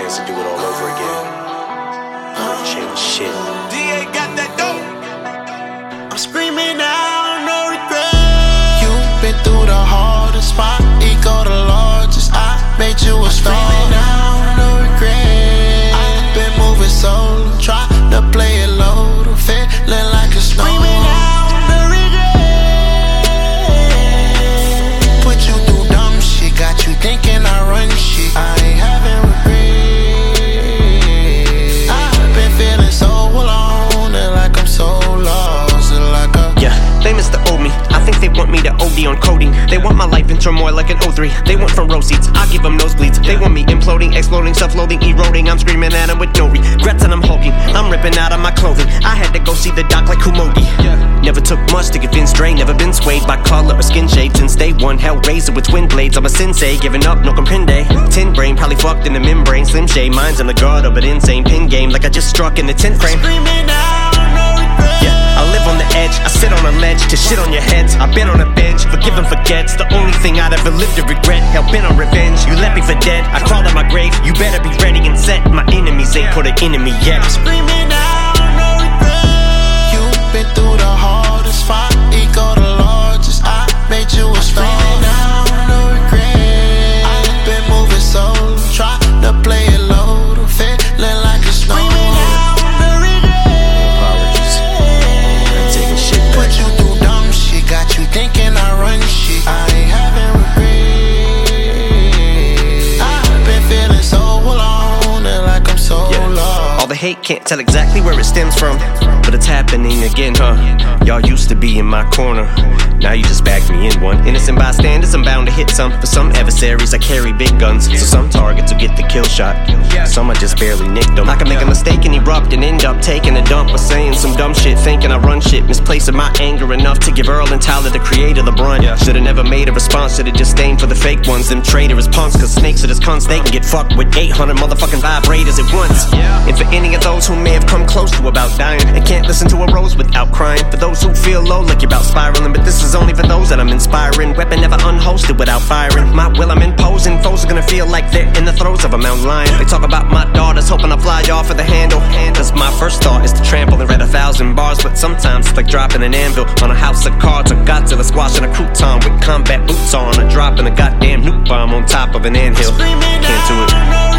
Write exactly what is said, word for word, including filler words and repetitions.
chance to do it all over again. I won't change shit. D A got that dope. I'm screaming out, no regret. You've been through the hardest spot, ego the largest. I made you a star. Screaming out, no regret. I've been moving solo, try to play it low, to feeling like a snow. Screaming out, no regret. Put you through dumb shit, got you thinking I run shit. I ain't having regret. I've been feeling so alone, and like I'm so lost, and like a Yeah, they miss the old me. I think they want me to O D on coding. They want my life in turmoil like an O three. They want front row seats, I give them nosebleeds. They want me imploding, exploding, self-loathing, eroding. I'm screaming at them with no regrets and I'm hulking. I'm ripping out of my clothing. I had to go see the doc like Kumogi. Never took much to convince Dre. Never been swayed by color or skin shade since day one. Hellraiser with twin blades. I'm a sensei, giving up, no comprende. Tin brain, probably fucked in the membrane. Slim shade, minds in the gutter, but insane. Pin game like I just struck in the tenth frame. Screaming out, no regret. Yeah, I live on the edge, I sit on a ledge to shit on your heads. I've been on a bench, forgive and forget's the only thing I'd ever lived to regret. Hell bent on revenge, you left me for dead. I crawled out my grave, you better be ready and set. My enemies ain't put an enemy yet. Screaming out, no regret. you've been through the hardest spot, ego the largest. I made you a star. Screaming out, no regret. I've been moving solo, try to play it low, to feeling like a snow. Screaming out, no regret. Apologies. I'm taking shit back. Put you through dumb shit, got you thinking I run shit. I ain't having regret. I've been feeling so alone, and like I'm so Yeah. lost. All the hate can't tell exactly where it stems from, but it's happening again, huh? Y'all used to be in my corner, now you just backed me in one. Innocent bystanders, I'm bound to hit some. For some adversaries, I carry big guns, so some targets will get the kill shot. Some I just barely nicked them. I can make a mistake and erupt and end up taking a dump or saying some dumb shit, thinking I run shit, misplacing my anger enough to give Earl and Tyler, the creator, the brunt. Should've never made a response, should've just aimed for the fake ones. Them traitorous punks, cause snakes are just cunts. They can get fucked with eight hundred motherfucking vibrators at once. And for any of those who may have come close to about dying and can't listen to a rose without crying. For those who feel low like you're about spiraling, but this is only for those that I'm inspiring. Weapon never unholstered without firing. My will I'm imposing, foes are gonna feel like they're in the throes of a mountain lion. They talk about my daughters, hoping I fly off of the handle. Cause my first thought is to trample and read a thousand bars, but sometimes it's like dropping an anvil on a house of cards, or Godzilla squashing a crouton with combat boots on, or dropping a goddamn nuke bomb on top of an anthill. Screaming Can't do out, it. no